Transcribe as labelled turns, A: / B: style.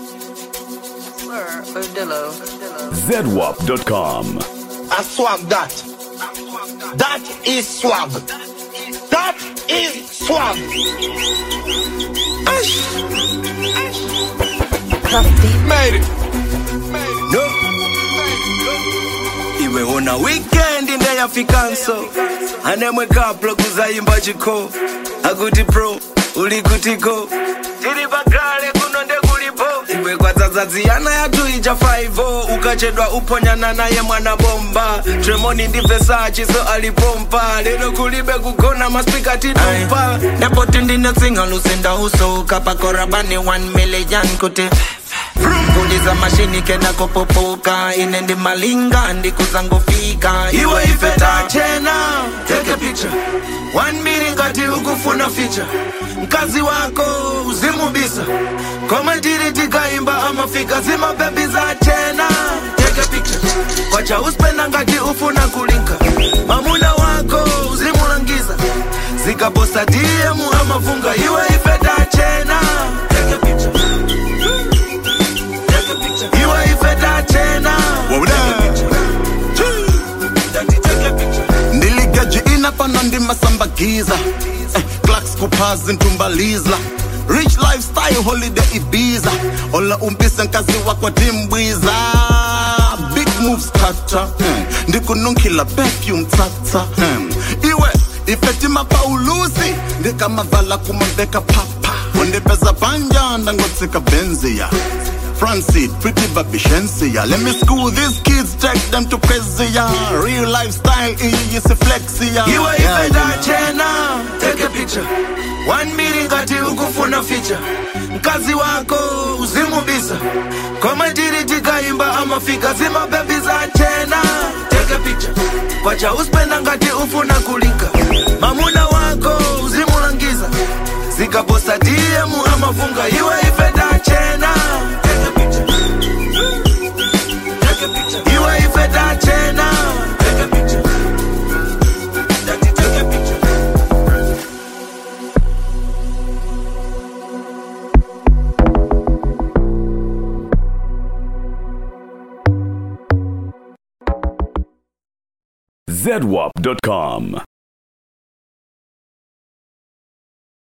A: ZWAP.com.
B: I swag that. That is swag. That is swag.
C: Made it. No. Iwe ona weekend inde yafikanso anemwe kaplo kuzayimba chiko akuti pro uli kutiko tiri bagale kuno ndekulipo iwe kwadzadzadziyana yatu ija 5-0 ukachedwa uponyana naye mwana bomba Tremoni ndi Versace so alipompa lero kulibe kugona maspika titumpa ndipo tindine tsinga lusenda uso kapakorabani 1 million kuti kuliza mashini kena kopopoka inendi malinga ndi kuzangofika iwe ifeta chena take a picture 1 million ngati ukufuna feature mkazi wako uzimubisa koma ndiri tikaimba amafika zima baby za chena take a picture kwacha uspenda ngati ufuna kulinka mamuna wako uzimulangiza zikaposta DM amavunga iwe ifeta chena take a picture iwe ifeta chena
D: ndiligaji inapana ndimasambagiza Clarks kupazi ntumbalizla Rich lifestyle holiday Ibiza Ola umpisa nkazi wakwa dimbwiza Big moves kata ndikununkila perfume tata iwe ifeti mapaulusi ndikamavala kumambeka papa undipeza panja ndangotsika benzia front seat, pretty baby Shensia. Let me school these kids, take them to crazy, yeah. Real lifestyle, is a flexi, yeah.
C: Iwe ifeta chena, take a picture 1 million ngati ukufuna feature mkazi wako uzimubisa koma ndiri tikaimba amafika zima baby za chena take a picture kwacha uspenda ngati ufuna kulinka mamuna wako uzimulangiza zikaposta DM amavunga iwe ifeta chena iwe ifeta chena take a picture take a picture
A: ZWAP.com.